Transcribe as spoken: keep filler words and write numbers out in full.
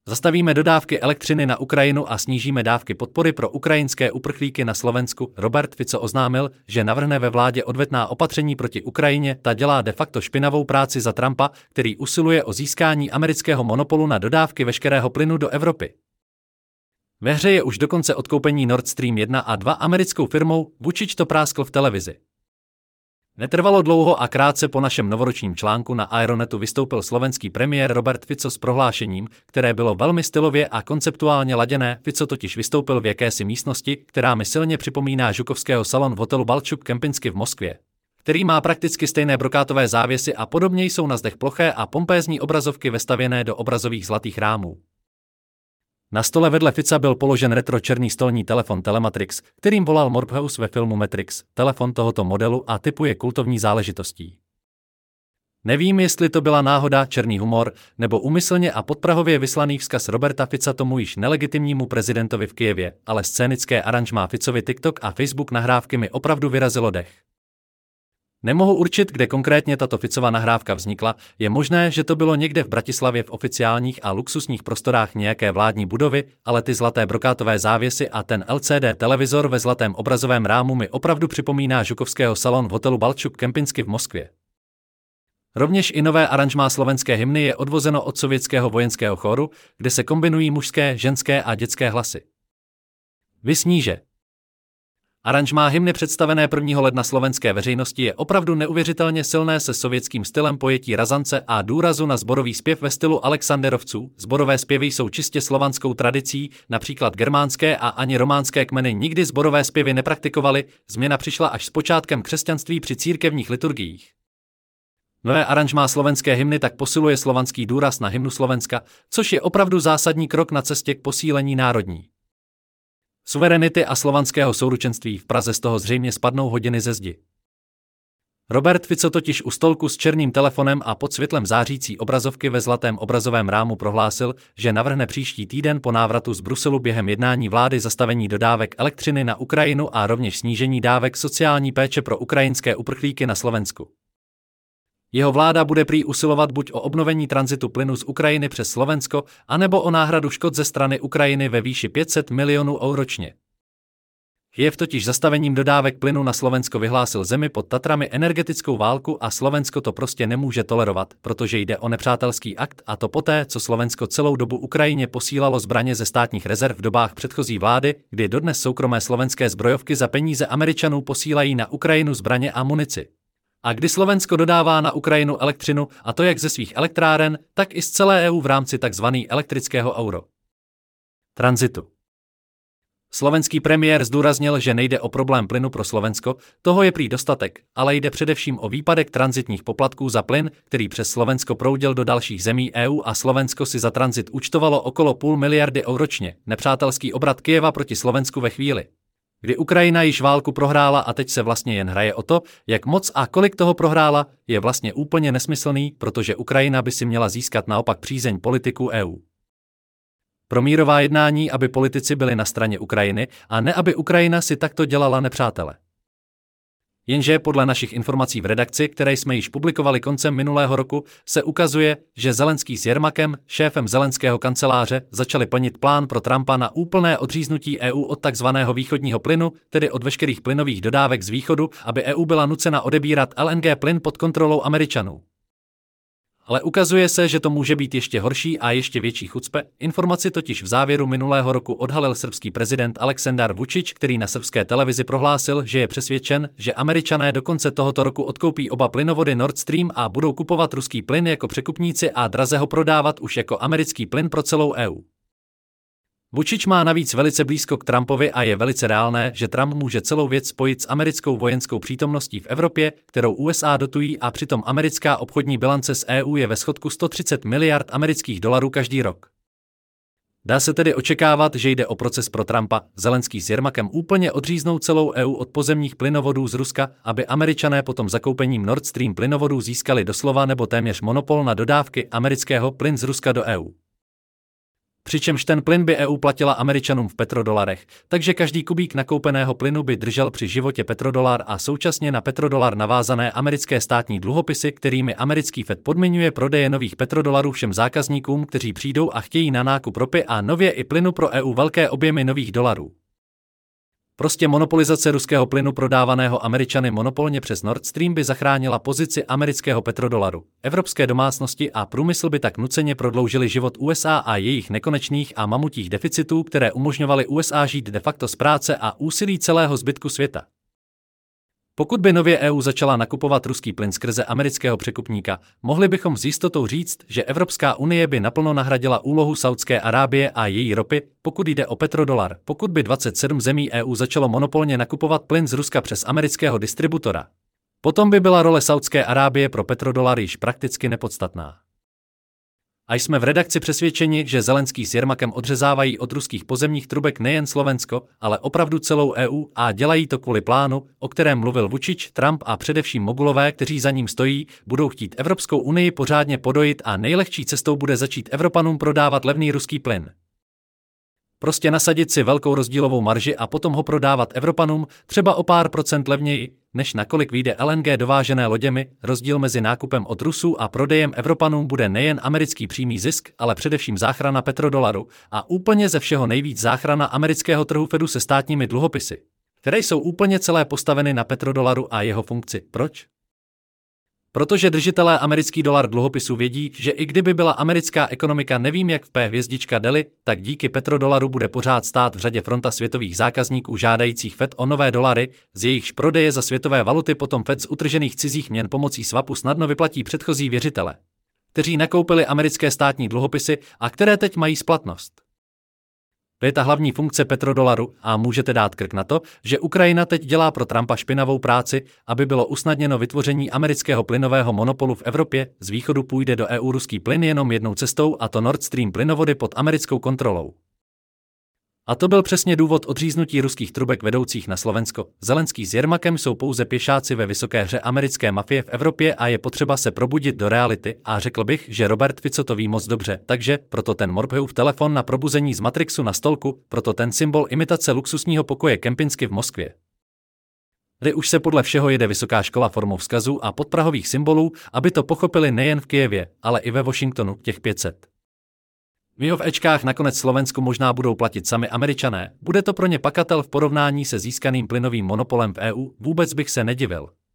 Zastavíme dodávky elektřiny na Ukrajinu a snížíme dávky podpory pro ukrajinské uprchlíky na Slovensku. Robert Fico oznámil, že navrhne ve vládě odvetná opatření proti Ukrajině. Ta dělá de facto špinavou práci za Trumpa, který usiluje o získání amerického monopolu na dodávky veškerého plynu do Evropy. Ve hře je už dokonce odkoupení Nord Stream jedna a dva americkou firmou, Vučić to práskl v televizi. Netrvalo dlouho a krátce po našem novoročním článku na Aeronetu vystoupil slovenský premiér Robert Fico s prohlášením, které bylo velmi stylově a konceptuálně laděné. Fico totiž vystoupil v jakési místnosti, která mi silně připomíná Žukovského salon v hotelu Balčuk Kempinsky v Moskvě, který má prakticky stejné brokátové závěsy a podobně jsou na zdech ploché a pompézní obrazovky vestavěné do obrazových zlatých rámů. Na stole vedle Fica byl položen retro černý stolní telefon Telematrix, kterým volal Morpheus ve filmu Matrix. Telefon tohoto modelu a typu je kultovní záležitostí. Nevím, jestli to byla náhoda, černý humor, nebo úmyslně a podprahově vyslaný vzkaz Roberta Fica tomu již nelegitimnímu prezidentovi v Kyjevě, ale scénické aranžmá Ficovi TikTok a Facebook nahrávky mi opravdu vyrazilo dech. Nemohu určit, kde konkrétně tato Ficova nahrávka vznikla, je možné, že to bylo někde v Bratislavě v oficiálních a luxusních prostorách nějaké vládní budovy, ale ty zlaté brokátové závěsy a ten L C D televizor ve zlatém obrazovém rámu mi opravdu připomíná Žukovského salon v hotelu Balčuk Kempinsky v Moskvě. Rovněž i nové aranžmá slovenské hymny je odvozeno od sovětského vojenského chóru, kde se kombinují mužské, ženské a dětské hlasy. Vysní, že aranžmá hymny představené prvního ledna slovenské veřejnosti je opravdu neuvěřitelně silné se sovětským stylem pojetí razance a důrazu na sborový zpěv ve stylu Alexanderovců. Sborové zpěvy jsou čistě slovanskou tradicí, například germánské a ani románské kmeny nikdy sborové zpěvy nepraktikovaly, změna přišla až s počátkem křesťanství při církevních liturgiích. Nové aranžmá slovenské hymny tak posiluje slovanský důraz na hymnu Slovenska, což je opravdu zásadní krok na cestě k posílení národní suverenity a slovanského souručenství. V Praze z toho zřejmě spadnou hodiny ze zdi. Robert Fico totiž u stolku s černým telefonem a pod světlem zářící obrazovky ve zlatém obrazovém rámu prohlásil, že navrhne příští týden po návratu z Bruselu během jednání vlády zastavení dodávek elektřiny na Ukrajinu a rovněž snížení dávek sociální péče pro ukrajinské uprchlíky na Slovensku. Jeho vláda bude prý usilovat buď o obnovení tranzitu plynu z Ukrajiny přes Slovensko, anebo o náhradu škod ze strany Ukrajiny ve výši pět set milionů eur ročně. Kyjev totiž zastavením dodávek plynu na Slovensko vyhlásil zemi pod Tatrami energetickou válku a Slovensko to prostě nemůže tolerovat, protože jde o nepřátelský akt a to poté, co Slovensko celou dobu Ukrajině posílalo zbraně ze státních rezerv v dobách předchozí vlády, kdy dodnes soukromé slovenské zbrojovky za peníze Američanů posílají na Ukrajinu zbraně a munici. A kdy Slovensko dodává na Ukrajinu elektřinu, a to jak ze svých elektráren, tak i z celé E U v rámci tzv. Elektrického euro tranzitu. Slovenský premiér zdůraznil, že nejde o problém plynu pro Slovensko, toho je prý dostatek, ale jde především o výpadek tranzitních poplatků za plyn, který přes Slovensko proudil do dalších zemí E U a Slovensko si za tranzit účtovalo okolo půl miliardy eur ročně. Nepřátelský obrat Kyjeva proti Slovensku ve chvíli, kdy Ukrajina již válku prohrála a teď se vlastně jen hraje o to, jak moc a kolik toho prohrála, je vlastně úplně nesmyslný, protože Ukrajina by si měla získat naopak přízeň politiků E U. Pro mírová jednání, aby politici byli na straně Ukrajiny a ne aby Ukrajina si takto dělala nepřátele. Jenže podle našich informací v redakci, které jsme již publikovali koncem minulého roku, se ukazuje, že Zelenský s Jermakem, šéfem Zelenského kanceláře, začali plnit plán pro Trumpa na úplné odříznutí E U od takzvaného východního plynu, tedy od veškerých plynových dodávek z východu, aby E U byla nucena odebírat L N G plyn pod kontrolou Američanů. Ale ukazuje se, že to může být ještě horší a ještě větší chucpe. Informaci totiž v závěru minulého roku odhalil srbský prezident Aleksandar Vučić, který na srbské televizi prohlásil, že je přesvědčen, že Američané do konce tohoto roku odkoupí oba plynovody Nord Stream a budou kupovat ruský plyn jako překupníci a draze ho prodávat už jako americký plyn pro celou E U. Vučić má navíc velice blízko k Trumpovi a je velice reálné, že Trump může celou věc spojit s americkou vojenskou přítomností v Evropě, kterou U S A dotují, a přitom americká obchodní bilance s E U je ve schodku sto třicet miliard amerických dolarů každý rok. Dá se tedy očekávat, že jde o proces pro Trumpa. Zelenský s Jermakem úplně odříznou celou E U od pozemních plynovodů z Ruska, aby Američané potom zakoupením Nord Stream plynovodů získali doslova nebo téměř monopol na dodávky amerického plyn z Ruska do E U. Přičemž ten plyn by E U platila Američanům v petrodolarech, takže každý kubík nakoupeného plynu by držel při životě petrodolar a současně na petrodolar navázané americké státní dluhopisy, kterými americký Fed podmiňuje prodeje nových petrodolarů všem zákazníkům, kteří přijdou a chtějí na nákup ropy a nově i plynu pro E U velké objemy nových dolarů. Prostě monopolizace ruského plynu prodávaného Američany monopolně přes Nord Stream by zachránila pozici amerického petrodolaru. Evropské domácnosti a průmysl by tak nuceně prodloužili život U S A a jejich nekonečných a mamutích deficitů, které umožňovaly U S A žít de facto z práce a úsilí celého zbytku světa. Pokud by nově E U začala nakupovat ruský plyn skrze amerického překupníka, mohli bychom s jistotou říct, že Evropská unie by naplno nahradila úlohu Saudské Arábie a její ropy, pokud jde o petrodolar, pokud by dvacet sedm zemí E U začalo monopolně nakupovat plyn z Ruska přes amerického distributora. Potom by byla role Saudské Arábie pro petrodolar již prakticky nepodstatná. A jsme v redakci přesvědčeni, že Zelenský s Jermakem odřezávají od ruských pozemních trubek nejen Slovensko, ale opravdu celou E U a dělají to kvůli plánu, o kterém mluvil Vučić, Trump a především mogulové, kteří za ním stojí, budou chtít Evropskou unii pořádně podojit a nejlehčí cestou bude začít Evropanům prodávat levný ruský plyn. Prostě nasadit si velkou rozdílovou marži a potom ho prodávat Evropanům třeba o pár procent levněji, než nakolik vyjde L N G dovážené loděmi. Rozdíl mezi nákupem od Rusů a prodejem Evropanům bude nejen americký přímý zisk, ale především záchrana petrodolaru a úplně ze všeho nejvíc záchrana amerického trhu Fedu se státními dluhopisy, které jsou úplně celé postaveny na petrodolaru a jeho funkci. Proč? Protože držitelé americký dolar dluhopisů vědí, že i kdyby byla americká ekonomika nevím jak v P hvězdička deli, tak díky petrodolaru bude pořád stát v řadě fronta světových zákazníků žádajících Fed o nové dolary, z jejichž prodeje za světové valuty potom Fed z utržených cizích měn pomocí swapu snadno vyplatí předchozí věřitele, kteří nakoupili americké státní dluhopisy a které teď mají splatnost. To je ta hlavní funkce petrodolaru a můžete dát krk na to, že Ukrajina teď dělá pro Trumpa špinavou práci, aby bylo usnadněno vytvoření amerického plynového monopolu v Evropě. Z východu půjde do E U ruský plyn jenom jednou cestou, a to Nord Stream plynovody pod americkou kontrolou. A to byl přesně důvod odříznutí ruských trubek vedoucích na Slovensko. Zelenský s Jermakem jsou pouze pěšáci ve vysoké hře americké mafie v Evropě a je potřeba se probudit do reality a řekl bych, že Robert Fico to ví moc dobře, takže proto ten Morpheův telefon na probuzení z Matrixu na stolku, proto ten symbol imitace luxusního pokoje Kempinsky v Moskvě. Kdy už se podle všeho jede vysoká škola formou vzkazů a podprahových symbolů, aby to pochopili nejen v Kyjevě, ale i ve Washingtonu, těch pět set. V jeho Ečkách nakonec Slovensku možná budou platit sami Američané, bude to pro ně pakatel v porovnání se získaným plynovým monopolem v E U, vůbec bych se nedivil.